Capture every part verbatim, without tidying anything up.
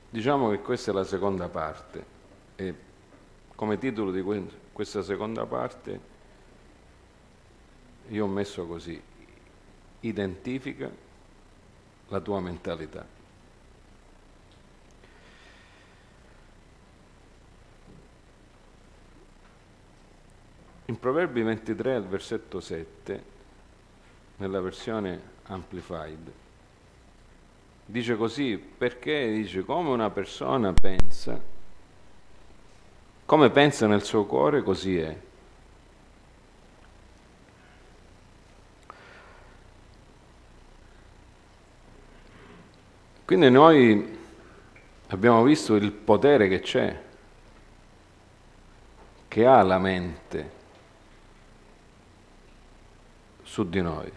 Diciamo che questa è la seconda parte e come titolo di que- questa seconda parte io ho messo così: identifica la tua mentalità. In Proverbi ventitré al versetto sette, nella versione Amplified, dice così, perché dice come una persona pensa, come pensa nel suo cuore, così è. Quindi noi abbiamo visto il potere che c'è, che ha la mente su di noi,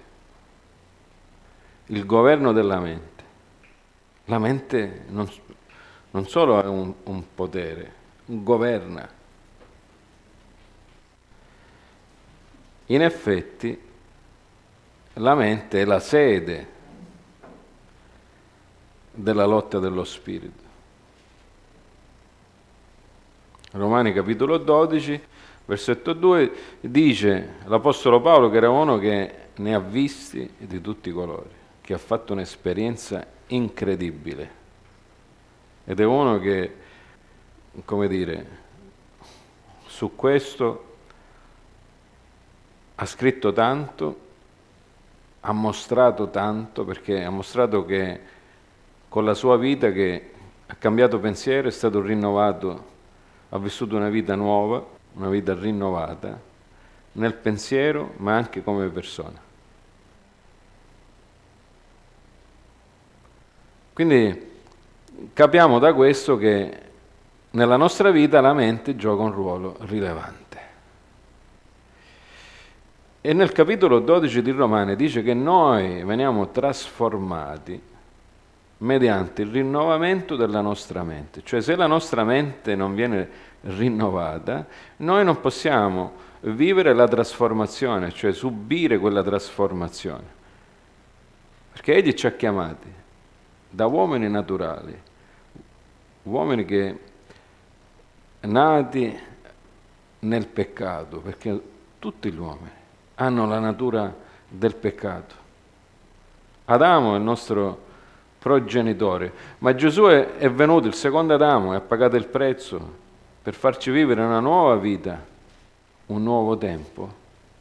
il governo della mente. La mente non, non solo ha un, un potere, governa. In effetti la mente è la sede della lotta dello spirito. Romani capitolo dodici, versetto due, dice l'Apostolo Paolo, che era uno che ne ha visti di tutti i colori, che ha fatto un'esperienza incredibile ed è uno che, come dire, su questo ha scritto tanto, ha mostrato tanto, perché ha mostrato che con la sua vita che ha cambiato pensiero, è stato rinnovato, ha vissuto una vita nuova, una vita rinnovata, nel pensiero ma anche come persona. Quindi capiamo da questo che nella nostra vita la mente gioca un ruolo rilevante. E nel capitolo dodici di Romani dice che noi veniamo trasformati mediante il rinnovamento della nostra mente. Cioè, se la nostra mente non viene rinnovata, noi non possiamo vivere la trasformazione, cioè subire quella trasformazione. Perché Egli ci ha chiamati da uomini naturali, uomini che nati nel peccato, perché tutti gli uomini hanno la natura del peccato. Adamo è il nostro progenitore, ma Gesù è, è venuto, il secondo Adamo, e ha pagato il prezzo per farci vivere una nuova vita, un nuovo tempo,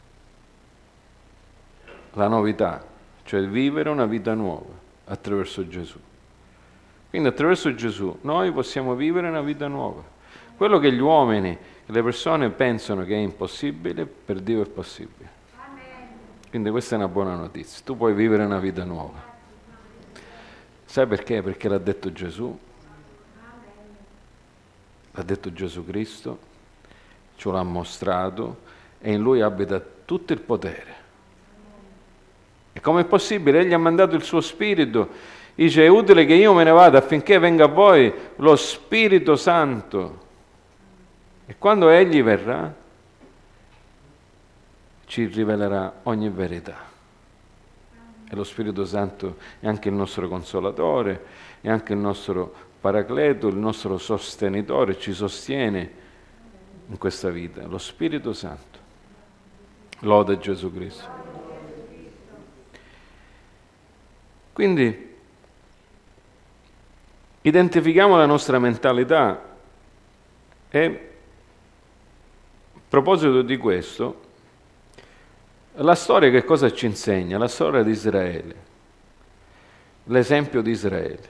la novità, cioè vivere una vita nuova attraverso Gesù. Quindi attraverso Gesù noi possiamo vivere una vita nuova. Quello che gli uomini, le persone pensano che è impossibile, per Dio è possibile. Quindi questa è una buona notizia, tu puoi vivere una vita nuova. Sai perché? Perché l'ha detto Gesù, l'ha detto Gesù Cristo, ce l'ha mostrato e in Lui abita tutto il potere. E come è possibile? Egli ha mandato il suo Spirito, dice è utile che io me ne vada affinché venga a voi lo Spirito Santo. E quando Egli verrà, ci rivelerà ogni verità. E lo Spirito Santo è anche il nostro consolatore, è anche il nostro paracleto, il nostro sostenitore, ci sostiene in questa vita. Lo Spirito Santo. Lode Gesù Cristo. Quindi identifichiamo la nostra mentalità e a proposito di questo, la storia che cosa ci insegna? La storia di Israele, l'esempio di Israele.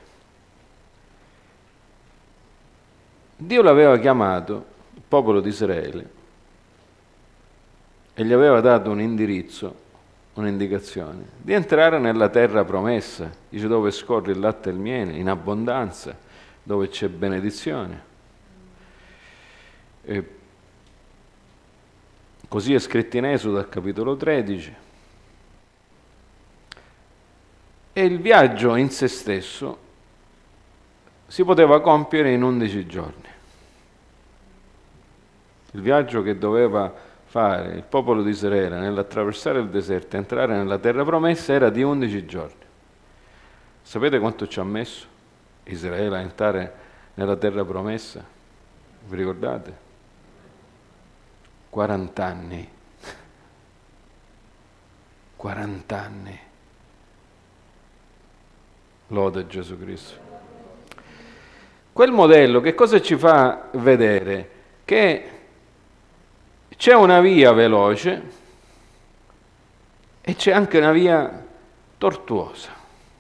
Dio l'aveva chiamato, il popolo di Israele, e gli aveva dato un indirizzo, un'indicazione, di entrare nella terra promessa, dice dove scorre il latte e il miele, in abbondanza, dove c'è benedizione. E così è scritto in Esodo al capitolo tredici. E il viaggio in se stesso si poteva compiere in undici giorni. Il viaggio che doveva fare il popolo di Israele nell'attraversare il deserto e entrare nella terra promessa era di undici giorni. Sapete quanto ci ha messo Israele a entrare nella terra promessa? Vi ricordate? quaranta anni. quaranta anni. Lode Gesù Cristo. Quel modello che cosa ci fa vedere? Che c'è una via veloce e c'è anche una via tortuosa.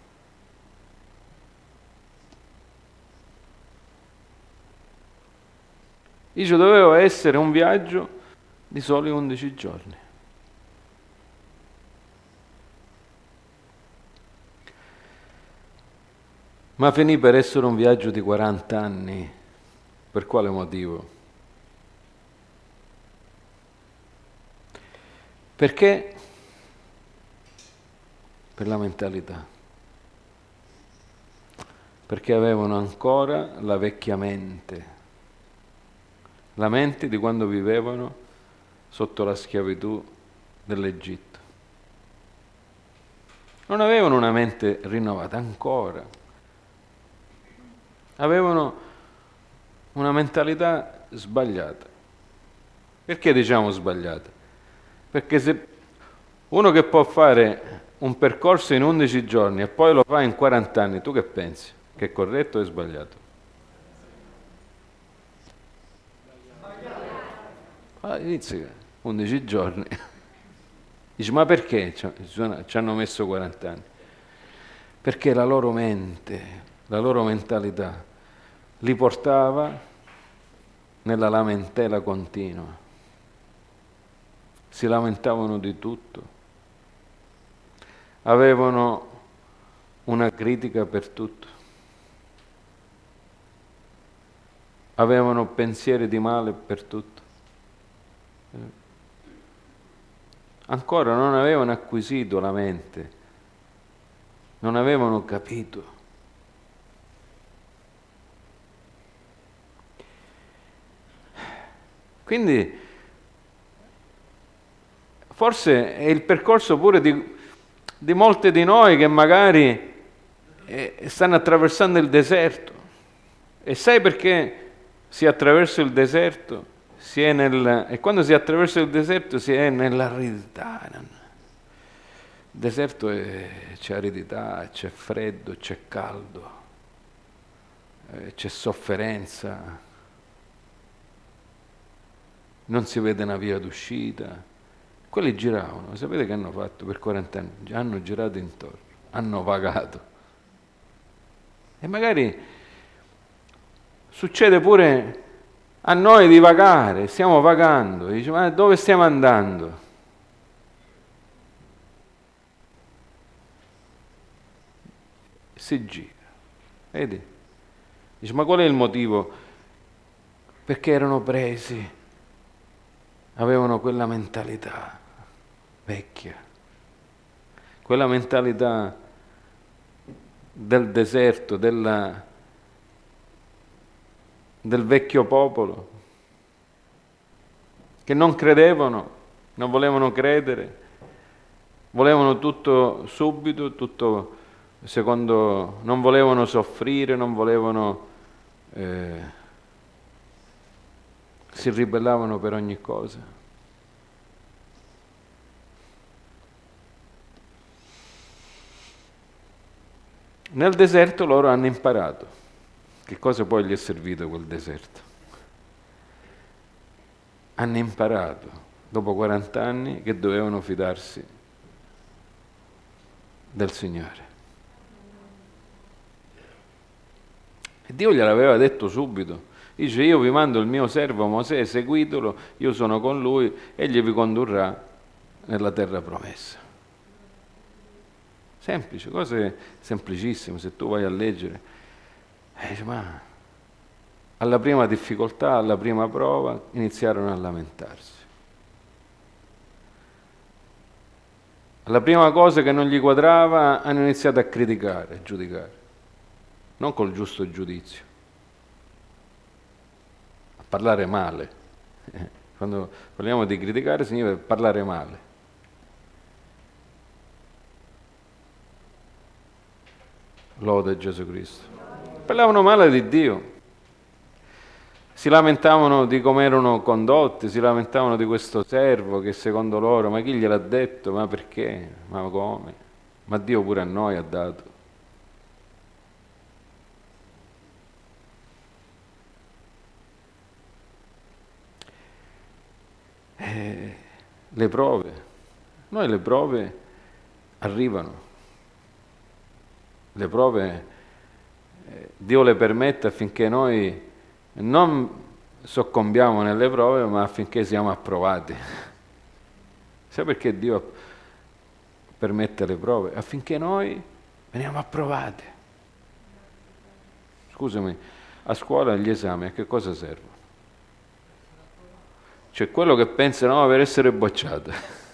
Dice, doveva essere un viaggio di soli undici giorni. Ma finì per essere un viaggio di quaranta anni. Per quale motivo? Perché? Per la mentalità. Perché avevano ancora la vecchia mente. La mente di quando vivevano sotto la schiavitù dell'Egitto. Non avevano una mente rinnovata ancora. Avevano una mentalità sbagliata. Perché diciamo sbagliata? Perché se uno che può fare un percorso in undici giorni e poi lo fa in quaranta anni, tu che pensi? Che è corretto o è sbagliato? All'inizio, undici giorni. Dici, ma perché ci hanno messo quaranta anni? Perché la loro mente, la loro mentalità li portava nella lamentela continua. Si lamentavano di tutto. Avevano una critica per tutto. Avevano pensieri di male per tutto. Ancora non avevano acquisito la mente, non avevano capito. Quindi forse è il percorso pure di, di molte di noi che magari eh, stanno attraversando il deserto. E sai perché si attraversa il deserto? Si è nel, e quando si attraversa il deserto si è nell'aridità. Il deserto è, c'è aridità, c'è freddo, c'è caldo, eh, c'è sofferenza, non si vede una via d'uscita. Quelli giravano, sapete che hanno fatto per quaranta anni? Hanno girato intorno, hanno vagato. E magari succede pure a noi di vagare, stiamo vagando, e dice, ma dove stiamo andando? Si gira, vedi? Dice, ma qual è il motivo? Perché erano presi, avevano quella mentalità vecchia, quella mentalità del deserto, della, del vecchio popolo, che non credevano, non volevano credere, volevano tutto subito, tutto secondo, non volevano soffrire, non volevano, eh, si ribellavano per ogni cosa. Nel deserto loro hanno imparato. Che cosa poi gli è servito quel deserto? Hanno imparato, dopo quaranta anni, che dovevano fidarsi del Signore. E Dio gliel'aveva detto subito. Dice, io vi mando il mio servo Mosè, seguitelo, io sono con lui, egli vi condurrà nella terra promessa. Semplice, cose semplicissime, se tu vai a leggere. E dice, ma alla prima difficoltà, alla prima prova, iniziarono a lamentarsi. Alla prima cosa che non gli quadrava, hanno iniziato a criticare, a giudicare, non col giusto giudizio, a parlare male. Quando parliamo di criticare significa parlare male. Lode Gesù Cristo. Parlavano male di Dio. Si lamentavano di come erano condotti, si lamentavano di questo servo che secondo loro, ma chi gliel'ha detto, ma perché, ma come? Ma Dio pure a noi ha dato. Eh, le prove, noi le prove arrivano, le prove eh, Dio le permette affinché noi non soccombiamo nelle prove, ma affinché siamo approvati. Sai perché Dio permette le prove? Affinché noi veniamo approvati. Scusami, a scuola gli esami a che cosa servono? C'è quello che pensa no per essere bocciato,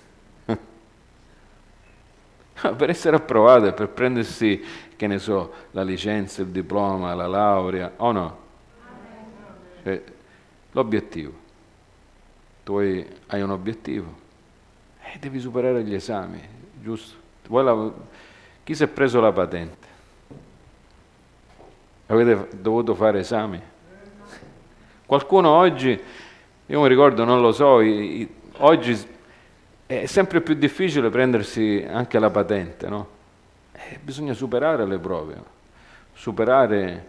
per essere approvato e per prendersi, che ne so, la licenza, il diploma, la laurea, o no? Cioè, l'obiettivo. Tu hai, hai un obiettivo e devi superare gli esami, giusto? Vuoi la- Chi si è preso la patente? Avete dovuto fare esami? Qualcuno oggi, io mi ricordo, non lo so, i- i- oggi è sempre più difficile prendersi anche la patente, no? Eh, bisogna superare le prove, superare.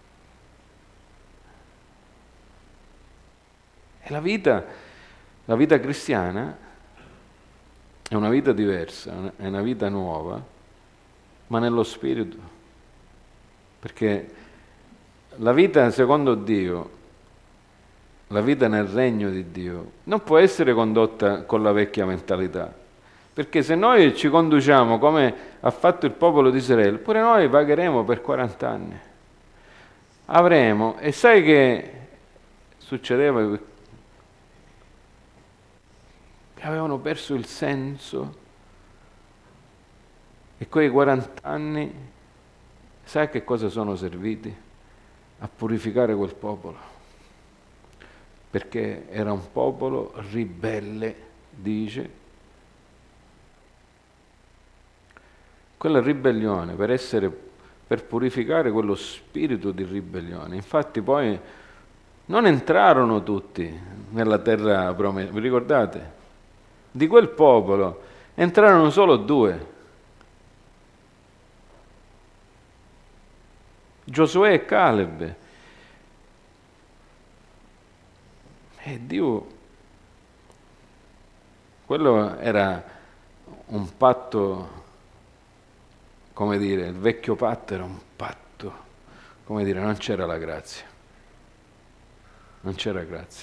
E la vita, la vita cristiana è una vita diversa, è una vita nuova, ma nello spirito. Perché la vita secondo Dio, la vita nel regno di Dio, non può essere condotta con la vecchia mentalità. Perché se noi ci conduciamo come ha fatto il popolo di Israele, pure noi pagheremo per quaranta anni. Avremo, e sai che succedeva? Che avevano perso il senso e quei quaranta anni, sai a che cosa sono serviti? A purificare quel popolo, perché era un popolo ribelle, dice. Quella ribellione, per essere, per purificare quello spirito di ribellione. Infatti poi non entrarono tutti nella terra promessa, vi ricordate? Di quel popolo entrarono solo due, Giosuè e Caleb. E Dio, quello era un patto, come dire, il vecchio patto era un patto, come dire, non c'era la grazia, non c'era grazia.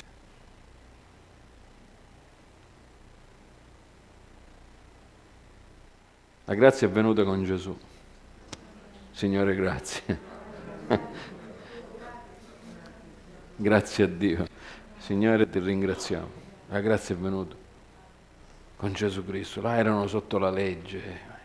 La grazia è venuta con Gesù. Signore, grazie. Grazie a Dio. Signore, ti ringraziamo. La grazia è venuta con Gesù Cristo. Là erano sotto la legge.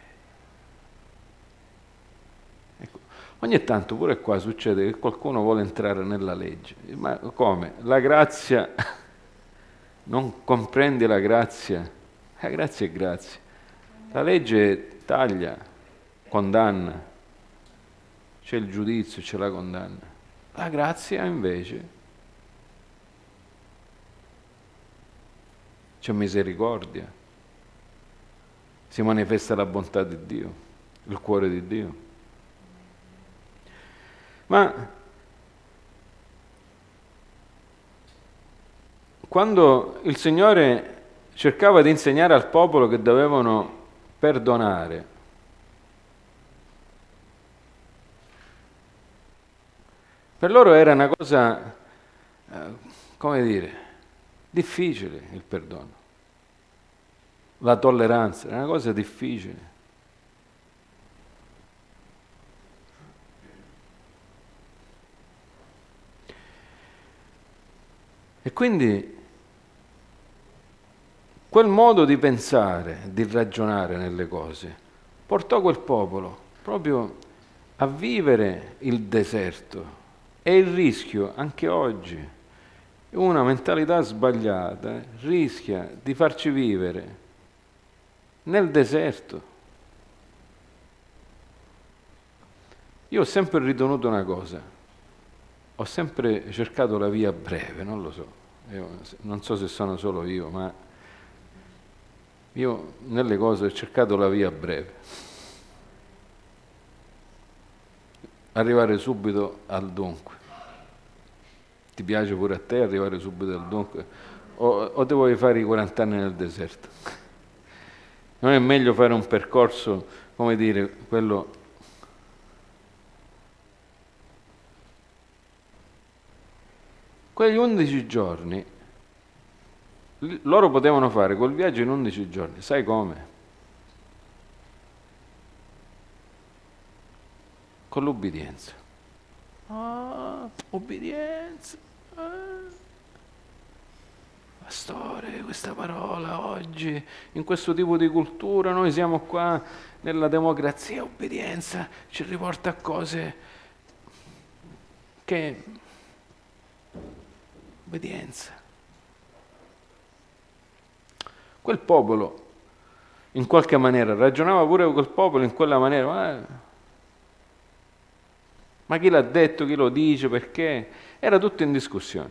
Ecco, ogni tanto pure qua succede che qualcuno vuole entrare nella legge. Ma come? La grazia, non comprendi la grazia? La grazia è grazia. La legge taglia, condanna, c'è il giudizio, c'è la condanna. La grazia invece c'è misericordia, si manifesta la bontà di Dio, il cuore di Dio. Ma quando il Signore cercava di insegnare al popolo che dovevano perdonare, per loro era una cosa, eh, come dire, difficile il perdono. La tolleranza era una cosa difficile. E quindi quel modo di pensare, di ragionare nelle cose, portò quel popolo proprio a vivere il deserto. E il rischio, anche oggi, una mentalità sbagliata rischia di farci vivere nel deserto. Io ho sempre ritenuto una cosa, ho sempre cercato la via breve, non lo so, io, non so se sono solo io, ma io nelle cose ho cercato la via breve, arrivare subito al dunque. Ti piace pure a te arrivare subito al dunque? O, o te vuoi fare i quaranta anni nel deserto? Non è meglio fare un percorso, come dire, quello... Quegli undici giorni, loro potevano fare quel viaggio in undici giorni, sai come? Con l'ubbidienza. Ah, ubbidienza. Ah. Pastore, questa parola oggi, in questo tipo di cultura, noi siamo qua nella democrazia, ubbidienza, ci riporta a cose che... Obbedienza. Quel popolo, in qualche maniera, ragionava pure quel popolo in quella maniera, ma, ma chi l'ha detto, chi lo dice, perché? Era tutto in discussione.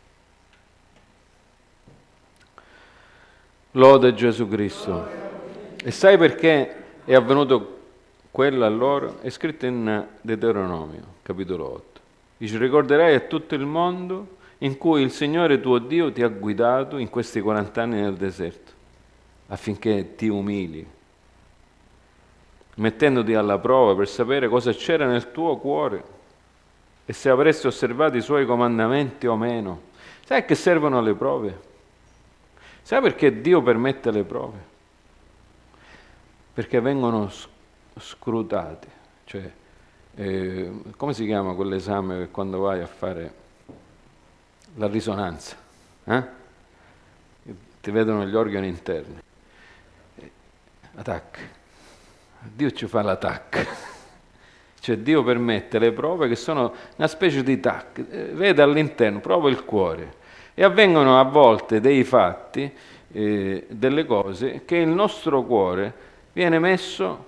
Lode Gesù Cristo. E sai perché è avvenuto quello a loro? È scritto in Deuteronomio, capitolo otto. Dice, ricorderai a tutto il mondo in cui il Signore tuo Dio ti ha guidato in questi quaranta anni nel deserto, affinché ti umili, mettendoti alla prova per sapere cosa c'era nel tuo cuore e se avresti osservato i suoi comandamenti o meno. Sai che servono le prove? Sai perché Dio permette le prove? Perché vengono scrutate, cioè, eh, come si chiama quell'esame che quando vai a fare la risonanza? Eh? Ti vedono gli organi interni. Attac. Dio ci fa l'attac. Cioè Dio permette le prove che sono una specie di tac, vede all'interno proprio il cuore. E avvengono a volte dei fatti, eh, delle cose, che il nostro cuore viene messo...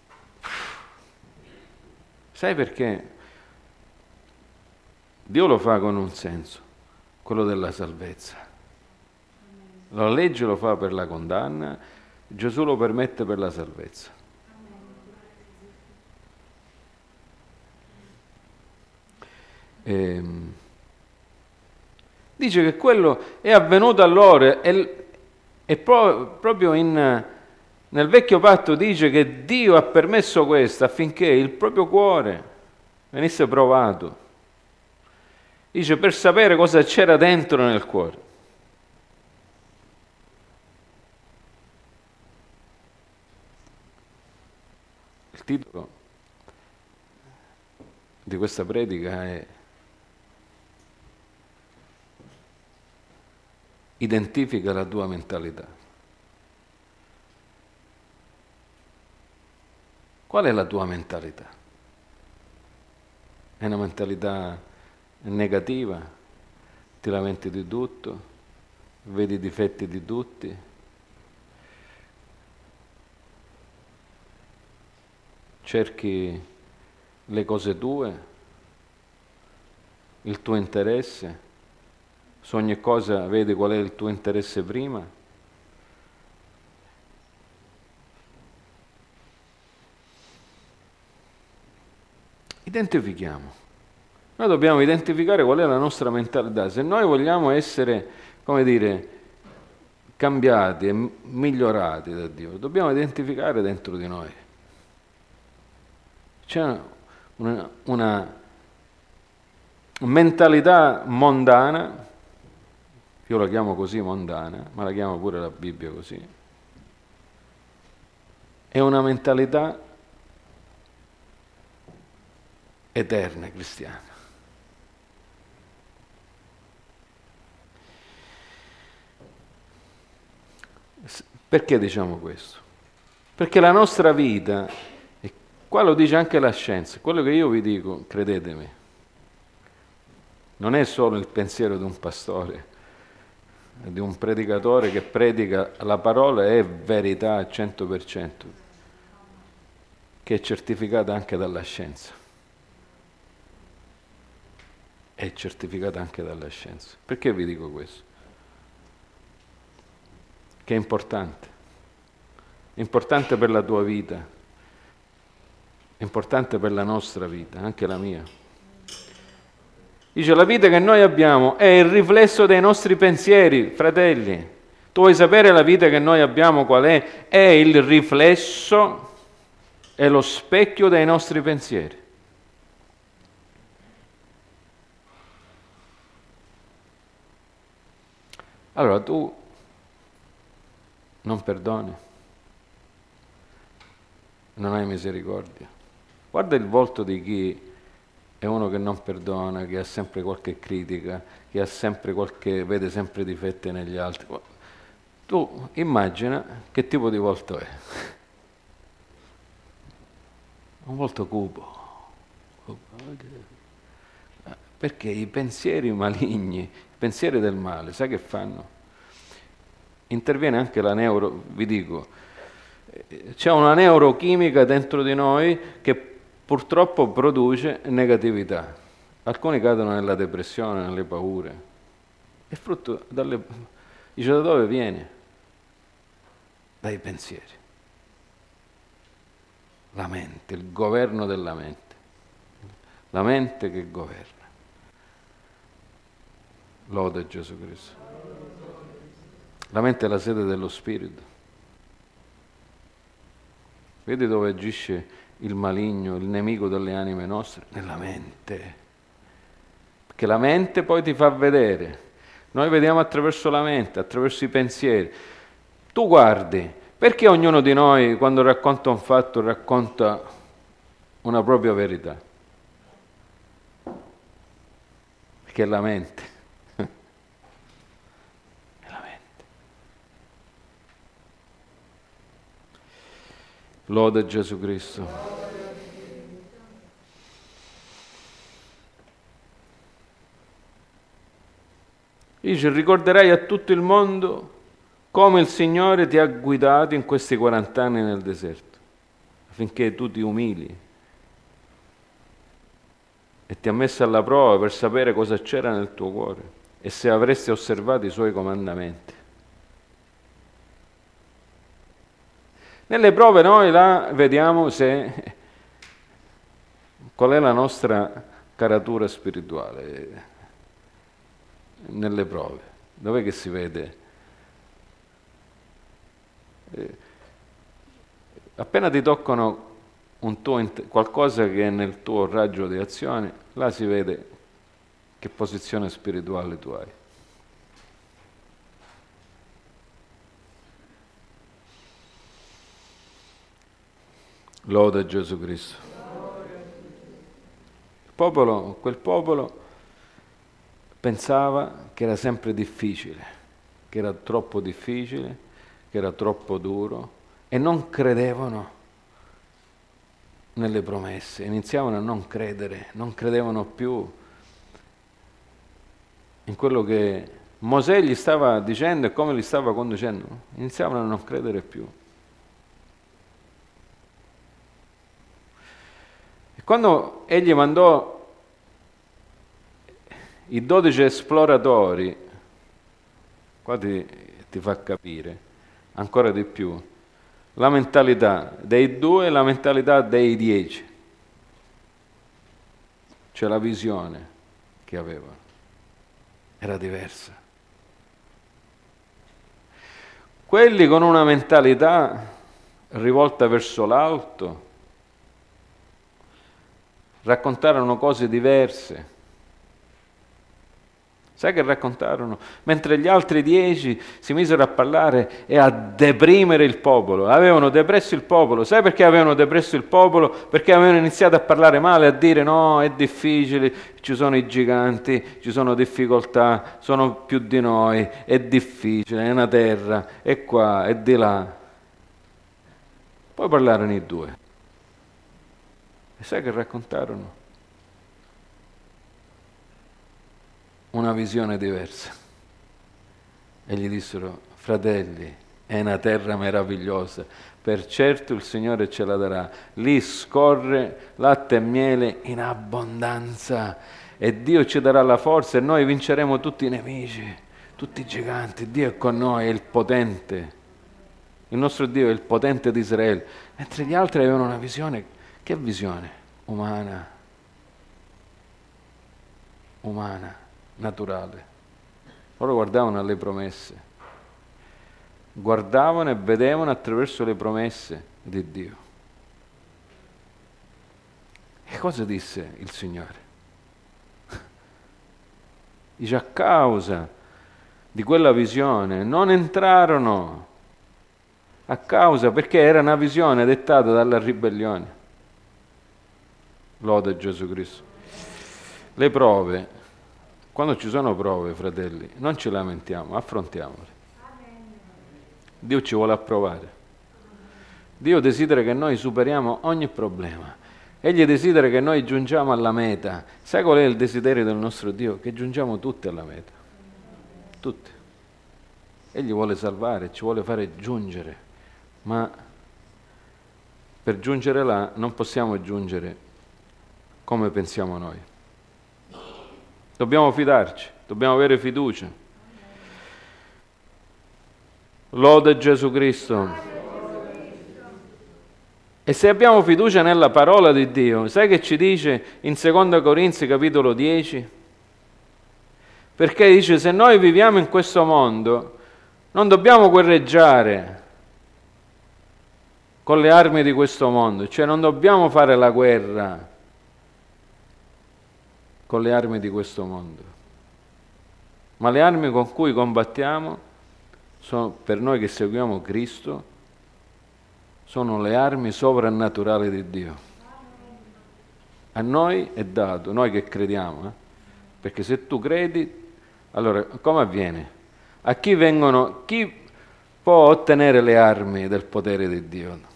Sai perché? Dio lo fa con un senso, quello della salvezza. La legge lo fa per la condanna, Gesù lo permette per la salvezza. E, dice che quello è avvenuto a loro e, e pro, proprio in, nel vecchio patto dice che Dio ha permesso questo affinché il proprio cuore venisse provato. Dice per sapere cosa c'era dentro nel cuore. Il titolo di questa predica è Identifica la tua mentalità. Qual è la tua mentalità? È una mentalità negativa? Ti lamenti di tutto? Vedi i difetti di tutti? Cerchi le cose tue? Il tuo interesse? Su ogni cosa vedi qual è il tuo interesse prima? Identifichiamo. Noi dobbiamo identificare qual è la nostra mentalità. Se noi vogliamo essere, come dire, cambiati e migliorati da Dio, dobbiamo identificare dentro di noi. C'è una, una mentalità mondana, io la chiamo così mondana, ma la chiama pure la Bibbia così, è una mentalità eterna cristiana. Perché diciamo questo? Perché la nostra vita, e qua lo dice anche la scienza, quello che io vi dico, credetemi, non è solo il pensiero di un pastore, di un predicatore che predica la parola, è verità al cento per cento, che è certificata anche dalla scienza. è certificata anche dalla scienza. Perché vi dico questo? Che è importante. È importante per la tua vita, è importante per la nostra vita, anche la mia. Dice, la vita che noi abbiamo è il riflesso dei nostri pensieri, fratelli. Tu vuoi sapere la vita che noi abbiamo qual è? È il riflesso, è lo specchio dei nostri pensieri. Allora tu non perdoni, non hai misericordia. Guarda il volto di chi è uno che non perdona, che ha sempre qualche critica, che ha sempre qualche, vede sempre difetti negli altri. Tu immagina che tipo di volto è. Un volto cupo. Perché i pensieri maligni, i pensieri del male, sai che fanno? Interviene anche la neuro, vi dico, c'è una neurochimica dentro di noi che purtroppo produce negatività. Alcuni cadono nella depressione, nelle paure. È frutto dalle... Dice, da dove viene? Dai pensieri. La mente, il governo della mente. La mente che governa. Lode Gesù Cristo. La mente è la sede dello spirito. Vedi dove agisce il maligno, il nemico delle anime nostre? Nella mente. Perché la mente poi ti fa vedere. Noi vediamo attraverso la mente, attraverso i pensieri. Tu guardi, perché ognuno di noi quando racconta un fatto racconta una propria verità? Perché è la mente. Lode Gesù Cristo. Dice, ricorderai a tutto il mondo come il Signore ti ha guidato in questi quarant'anni nel deserto, affinché tu ti umili e ti ha messo alla prova per sapere cosa c'era nel tuo cuore e se avresti osservato i Suoi comandamenti. Nelle prove noi là vediamo se qual è la nostra caratura spirituale. Nelle prove, dov'è che si vede? Eh, appena ti toccano un tuo int- qualcosa che è nel tuo raggio di azione, là si vede che posizione spirituale tu hai. Lode Gesù Cristo. Il popolo, quel popolo pensava che era sempre difficile, che era troppo difficile, che era troppo duro e non credevano nelle promesse, iniziavano a non credere, non credevano più in quello che Mosè gli stava dicendo e come li stava conducendo, iniziavano a non credere più. E quando egli mandò i dodici esploratori, qua ti, ti fa capire ancora di più la mentalità dei due e la mentalità dei dieci, cioè la visione che avevano era diversa. Quelli con una mentalità rivolta verso l'alto raccontarono cose diverse. Sai che raccontarono? Mentre gli altri dieci si misero a parlare e a deprimere il popolo. Avevano depresso il popolo. Sai perché avevano depresso il popolo? Perché avevano iniziato a parlare male, a dire no, è difficile, ci sono i giganti, ci sono difficoltà, sono più di noi, è difficile, è una terra, è qua, è di là. Poi parlarono i due. E sai che raccontarono? Una visione diversa. E gli dissero, fratelli, è una terra meravigliosa, per certo il Signore ce la darà, lì scorre latte e miele in abbondanza. e Dio ci darà la forza e noi vinceremo tutti i nemici, tutti i giganti. Dio è con noi, è il potente. Il nostro Dio è il potente di Israele, mentre gli altri avevano una visione. Che visione? Umana, umana, naturale. Loro guardavano alle promesse, guardavano e vedevano attraverso le promesse di Dio. E cosa disse il Signore? Dice: a causa di quella visione non entrarono. A causa, perché era una visione dettata dalla ribellione. Lode Gesù Cristo. Le prove, quando ci sono prove, fratelli, non ci lamentiamo, affrontiamole. Dio ci vuole approvare. Dio desidera che noi superiamo ogni problema. Egli desidera che noi giungiamo alla meta. Sai qual è il desiderio del nostro Dio? Che giungiamo tutti alla meta. Tutti. Egli vuole salvare, ci vuole fare giungere. Ma per giungere là non possiamo giungere come pensiamo noi. Dobbiamo fidarci, dobbiamo avere fiducia. Lode Gesù Cristo. E se abbiamo fiducia nella parola di Dio, sai che ci dice in seconda Corinzi capitolo dieci? Perché dice: se noi viviamo in questo mondo, non dobbiamo guerreggiare con le armi di questo mondo, cioè non dobbiamo fare la guerra con le armi di questo mondo, ma le armi con cui combattiamo sono, per noi che seguiamo Cristo, sono le armi sovrannaturali di Dio. A noi è dato, noi che crediamo, eh? Perché se tu credi, allora come avviene? A chi vengono, chi può ottenere le armi del potere di Dio?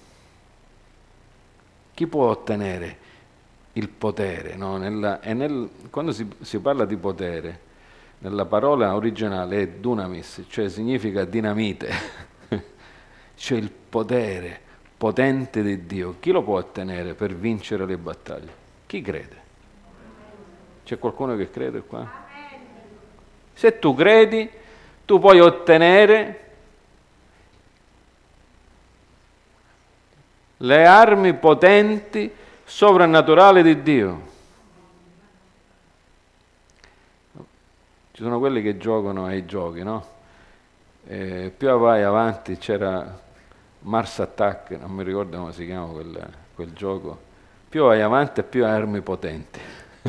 Chi può ottenere il potere? No? Nella, e nel, quando si, si parla di potere, nella parola originale è dunamis, cioè significa dinamite, cioè il potere potente di Dio. Chi lo può ottenere per vincere le battaglie? Chi crede? C'è qualcuno che crede qua? Se tu credi, tu puoi ottenere le armi potenti, sovrannaturali di Dio. Ci sono quelli che giocano ai giochi, no? E più vai avanti, c'era Mars Attack, non mi ricordo come si chiama quel, quel gioco, più vai avanti e più hai armi potenti.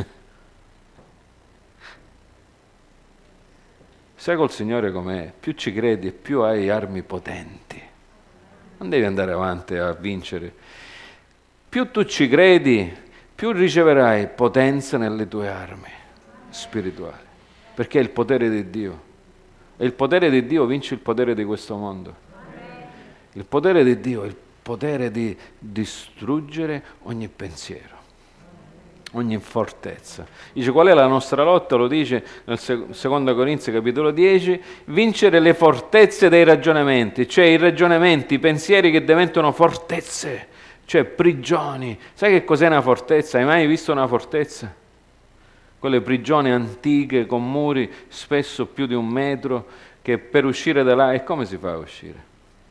Sai col Signore com'è? Più ci credi e più hai armi potenti. Non devi andare avanti a vincere. Più tu ci credi, più riceverai potenza nelle tue armi spirituali, perché è il potere di Dio. E il potere di Dio vince il potere di questo mondo. Il potere di Dio è il potere di distruggere ogni pensiero, ogni fortezza. Dice qual è la nostra lotta? Lo dice nel secondo Corinzi capitolo dieci: vincere le fortezze dei ragionamenti, cioè i ragionamenti, i pensieri che diventano fortezze, cioè prigioni. Sai che cos'è una fortezza? Hai mai visto una fortezza? Quelle prigioni antiche con muri spesso più di un metro, che per uscire da là, e come si fa a uscire?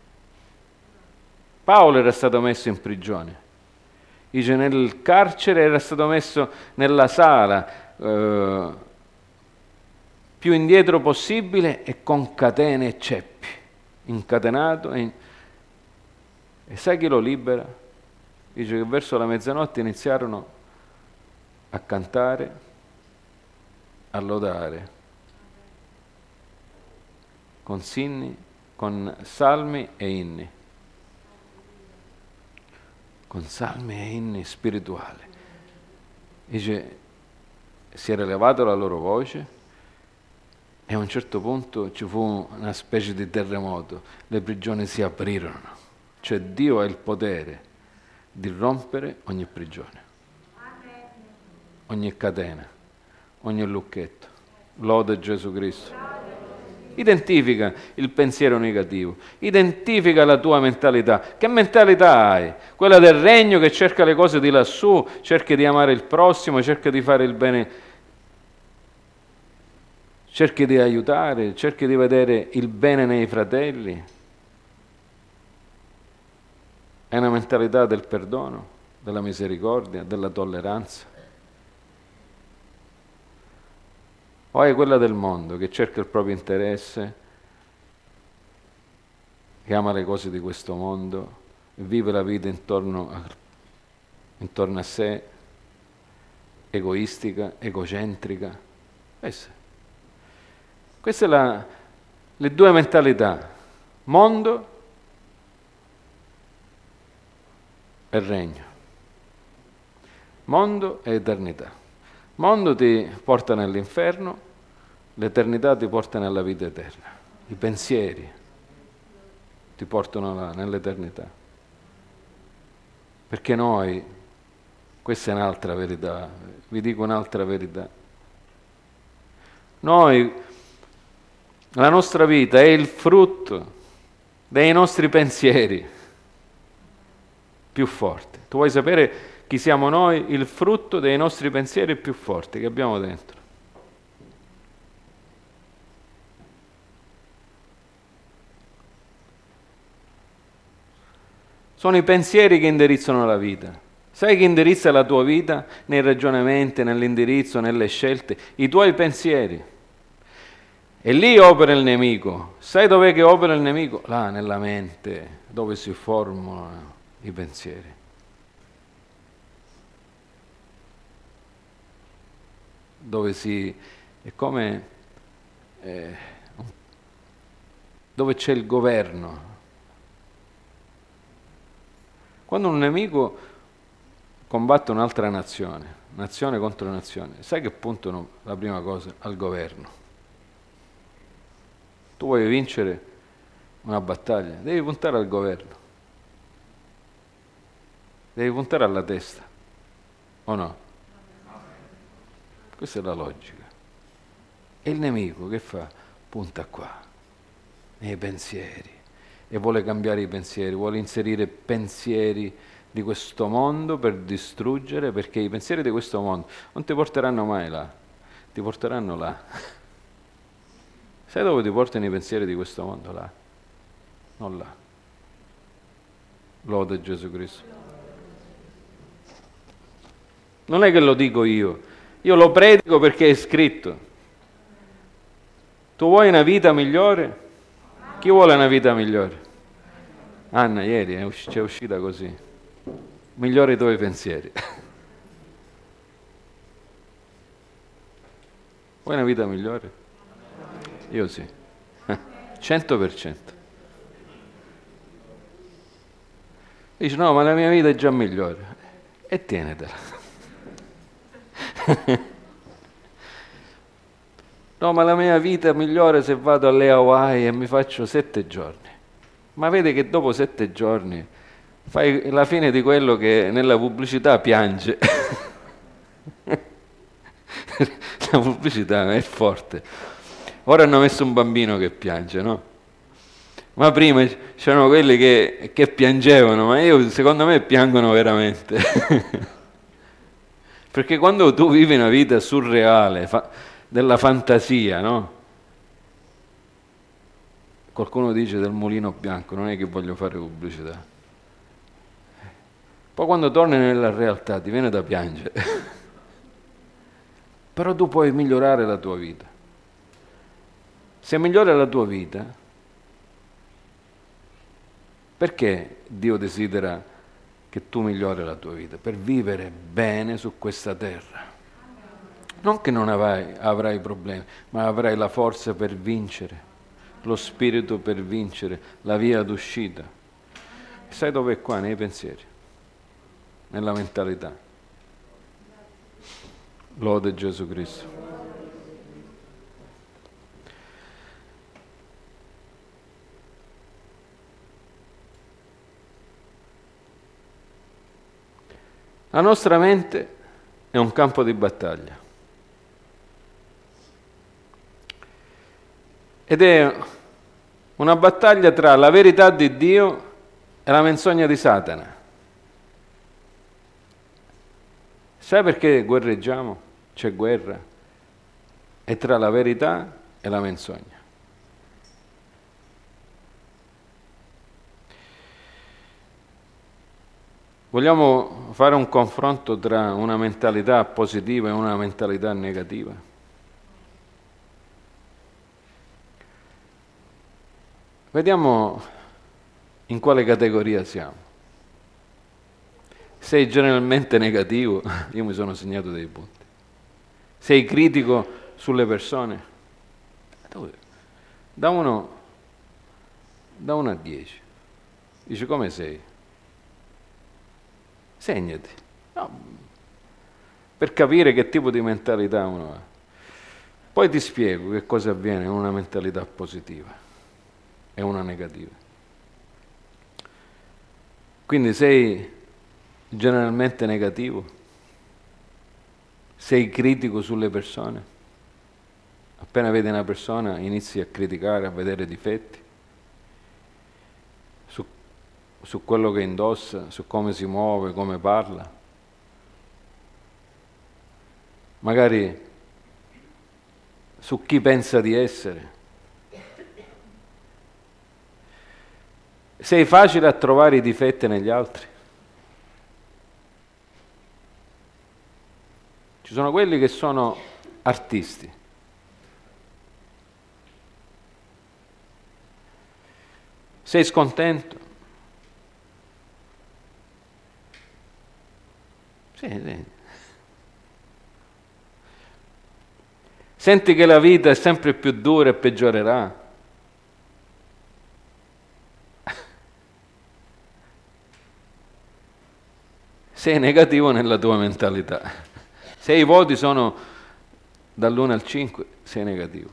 Paolo era stato messo in prigione, dice nel carcere, era stato messo nella sala eh, più indietro possibile e con catene e ceppi, incatenato. E, in... e sai chi lo libera? Dice che verso la mezzanotte iniziarono a cantare, a lodare, con sinni, con salmi e inni. Con salmi e inni spirituali. Dice, si era elevata la loro voce e a un certo punto ci fu una specie di terremoto, le prigioni si aprirono, cioè Dio ha il potere di rompere ogni prigione, ogni catena, ogni lucchetto. Lode Gesù Cristo. Identifica il pensiero negativo, identifica la tua mentalità. Che mentalità hai? Quella del regno che cerca le cose di lassù, cerca di amare il prossimo, cerca di fare il bene. cerchi di aiutare, cerchi di vedere il bene nei fratelli. È una mentalità del perdono, della misericordia, della tolleranza. O è quella del mondo che cerca il proprio interesse, che ama le cose di questo mondo, vive la vita intorno a, intorno a sé, egoistica, egocentrica. Queste, queste sono le due mentalità, mondo e regno. Mondo e eternità. Mondo ti porta nell'inferno, l'eternità ti porta nella vita eterna. I pensieri ti portano là, nell'eternità. Perché noi, questa è un'altra verità, vi dico un'altra verità. Noi, la nostra vita è il frutto dei nostri pensieri più forti. Tu vuoi sapere chi siamo noi? Il frutto dei nostri pensieri più forti che abbiamo dentro. Sono i pensieri che indirizzano la vita. Sai chi indirizza la tua vita? Nei ragionamenti, nell'indirizzo, nelle scelte? I tuoi pensieri. E lì opera il nemico. Sai dov'è che opera il nemico? Là, nella mente, dove si formano i pensieri. Dove si... è come... Eh, dove c'è il governo. Quando un nemico combatte un'altra nazione, nazione contro nazione, sai che puntano la prima cosa? Al governo. Tu vuoi vincere una battaglia, devi puntare al governo, devi puntare alla testa, o no? Questa è la logica. E il nemico che fa? Punta qua, nei pensieri, e vuole cambiare i pensieri, vuole inserire pensieri di questo mondo per distruggere, perché i pensieri di questo mondo non ti porteranno mai là, ti porteranno là. Sai dove ti portano i pensieri di questo mondo? Là, non là. Lode Gesù Cristo. Non è che lo dico io, io lo predico perché è scritto. Tu vuoi una vita migliore? Chi vuole una vita migliore? Anna, ieri è usci- c'è uscita così. Migliori i tuoi pensieri. Vuoi una vita migliore? Io sì. cento per cento. Dici, no, ma la mia vita è già migliore. E tienetela. No, ma la mia vita è migliore se vado alle Hawaii e mi faccio sette giorni. Ma vedi che dopo sette giorni fai la fine di quello che nella pubblicità piange. La pubblicità è forte. Ora hanno messo un bambino che piange, no? Ma prima c'erano quelli che, che piangevano, ma io secondo me piangono veramente. Perché quando tu vivi una vita surreale, fa, della fantasia, no? Qualcuno dice del mulino bianco, non è che voglio fare pubblicità. Poi quando torni nella realtà ti viene da piangere. Però tu puoi migliorare la tua vita. Se migliora la tua vita, perché Dio desidera che tu migliori la tua vita? Per vivere bene su questa terra. Non che non avrai, avrai problemi, ma avrai la forza per vincere, lo spirito per vincere, la via d'uscita. Sai dove è qua? Nei pensieri, nella mentalità. Lode Gesù Cristo. La nostra mente è un campo di battaglia. Ed è una battaglia tra la verità di Dio e la menzogna di Satana. Sai perché guerreggiamo? C'è guerra. È tra la verità è la menzogna. Vogliamo fare un confronto tra una mentalità positiva e una mentalità negativa? Vediamo in quale categoria siamo. Sei generalmente negativo, io mi sono segnato dei punti. Sei critico sulle persone? Da uno, da uno a dieci. Dice, come sei? Segnati. No, per capire che tipo di mentalità uno ha. Poi ti spiego che cosa avviene in una mentalità positiva e una negativa. Quindi sei generalmente negativo? Sei critico sulle persone? Appena vedi una persona inizi a criticare, a vedere difetti su, su quello che indossa, su come si muove, come parla. Magari su chi pensa di essere. Sei facile a trovare i difetti negli altri. Ci sono quelli che sono artisti. Sei scontento? Sì, sì. Senti che la vita è sempre più dura e peggiorerà? Sei negativo nella tua mentalità. Se i voti sono dall'uno al cinque, sei negativo.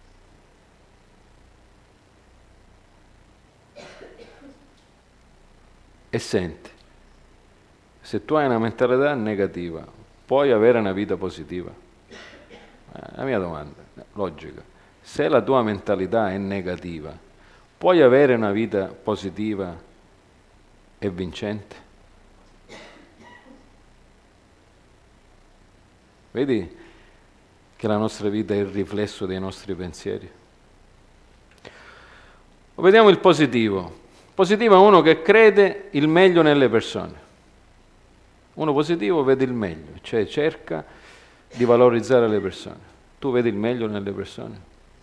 E senti, se tu hai una mentalità negativa, puoi avere una vita positiva? La mia domanda, logica, se la tua mentalità è negativa, puoi avere una vita positiva e vincente? Vedi che la nostra vita è il riflesso dei nostri pensieri? Vediamo il positivo. Positivo è uno che crede il meglio nelle persone. Uno positivo vede il meglio, cioè cerca di valorizzare le persone. Tu vedi il meglio nelle persone?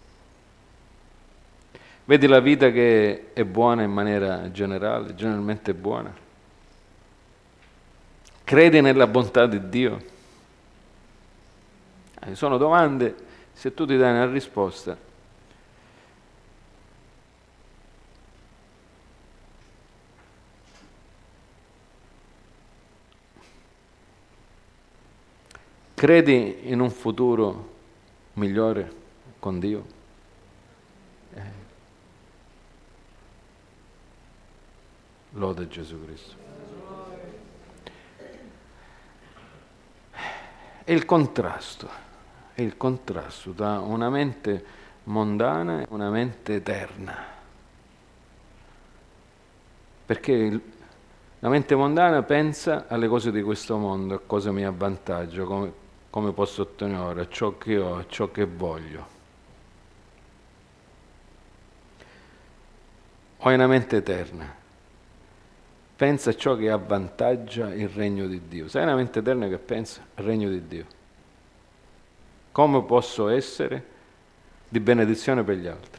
Vedi la vita che è buona in maniera generale, generalmente buona? Credi nella bontà di Dio? Eh, sono domande, se tu ti dai una risposta, credi in un futuro migliore con Dio? Eh. Lode Gesù Cristo. È il contrasto, è il contrasto tra una mente mondana e una mente eterna. Perché il, la mente mondana pensa alle cose di questo mondo, a cosa mi avvantaggia, come, come posso ottenere, a ciò che ho, a ciò che voglio. Ho una mente eterna. Pensa a ciò che avvantaggia il regno di Dio. Sai una mente eterna che pensa al regno di Dio? Come posso essere di benedizione per gli altri?